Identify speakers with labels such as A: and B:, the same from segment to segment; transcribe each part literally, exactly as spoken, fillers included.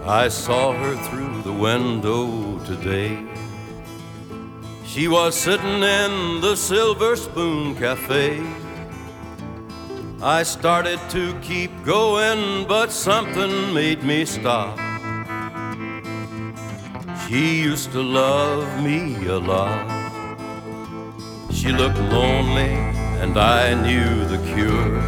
A: I saw her through the window today. She was sitting in the Silver Spoon Cafe. I started to keep going, but something made me stop. She used to love me a lot. She looked lonely, and I knew the cure.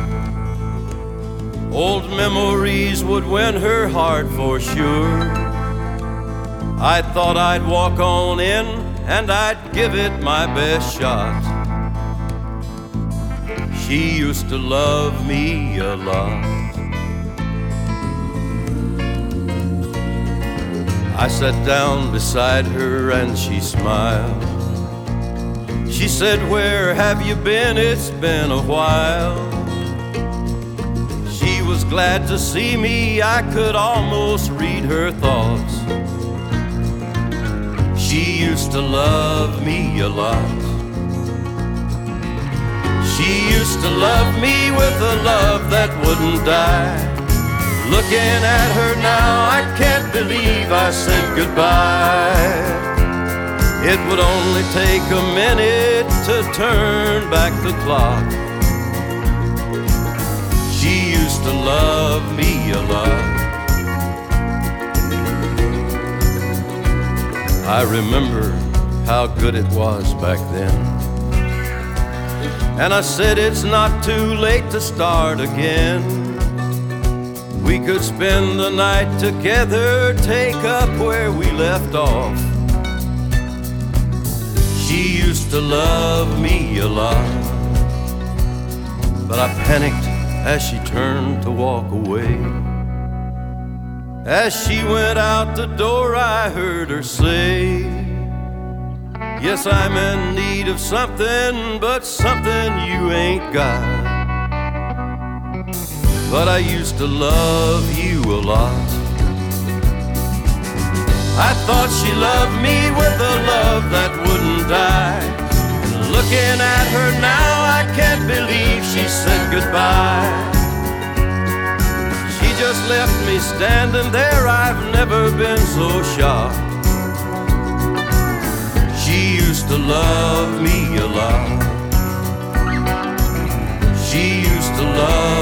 A: Old memories would win her heart for sure. I thought I'd walk on in, and I'd give it my best shot. She used to love me a lot. I sat down beside her and she smiled. She said, "Where have you been? It's been a while." She was glad to see me. I could almost read her thoughts. She used to love me a lot. She used to love me with a love that wouldn't die. Looking at her now, I can't believe I said goodbye. It would only take a minute to turn back the clock. She used to love me a lot. I remember how good it was back then. And I said it's not too late to start again. We could spend the night together, take up where we left off. She used to love me a lot. But I panicked as she turned to walk away. As she went out the door, I heard her say, "Yes, I'm in need of something, but something you ain't got. But I used to love you a lot." I thought she loved me with a love that wouldn't die. Looking at her now, I can't believe she said goodbye. She just left me standing there. I've never been so shocked. She used to love me a lot. She used to love